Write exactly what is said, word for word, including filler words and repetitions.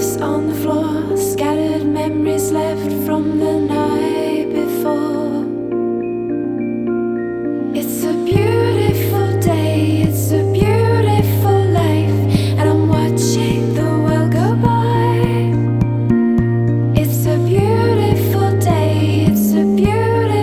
on the floor, scattered memories left from the night.